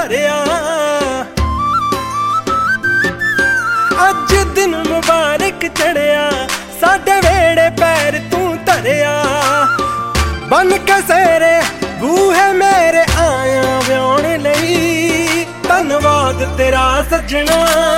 धरिया। अज दिन मुबारक चढ़िया साडे वेड़े पैर तू धरिया। बन के सेरे बूहे मेरे आया व्याउण लई, धन्नवाद तेरा सजना।